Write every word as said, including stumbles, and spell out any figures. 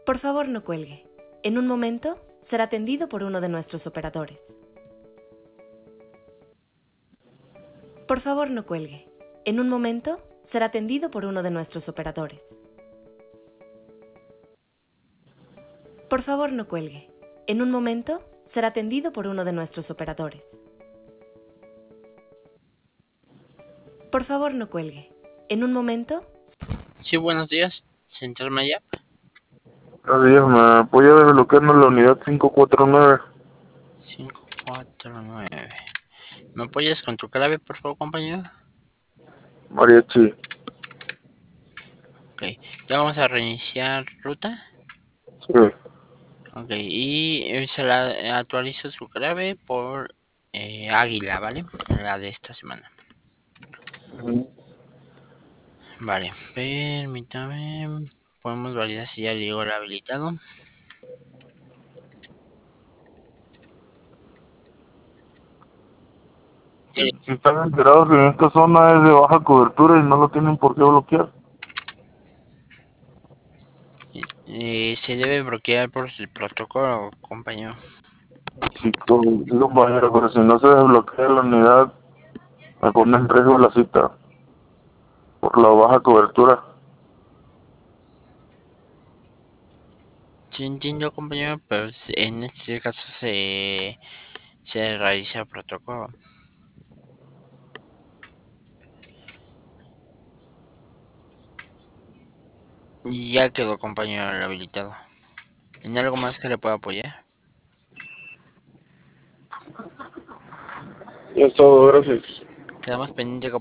Por favor, no cuelgue. En un momento será atendido por uno de nuestros operadores. Por favor, no cuelgue. En un momento será atendido por uno de nuestros operadores. Por favor, no cuelgue. En un momento será atendido por uno de nuestros operadores. Por favor, no cuelgue. En un momento... Sí, buenos días, Central Maya. Buenos días, ¿me apoya a desbloquearnos la unidad cinco cuatro nueve? cinco cuatro nueve. ¿Me apoyas con tu clave, por favor, compañero? Mariachi. Ok, ya vamos a reiniciar ruta. Sí. Ok, y se la actualizo su clave por eh, Águila, ¿vale? La de esta semana. Ujú. Vale, permítame. Podemos validar si ya llegó el habilitado. Si están enterados que en esta zona es de baja cobertura y no lo tienen por qué bloquear. Eh, se debe bloquear por el protocolo, compañero. Sí, con- sí, compañero, pero si no se desbloquea la unidad, me pone en riesgo la cita por la baja cobertura. Sí entiendo, compañero, pero en este caso se, se realiza el protocolo. Y ya quedó, compañero, habilitado. ¿En algo más que le pueda apoyar? Ya es todo, gracias. Quedamos pendientes,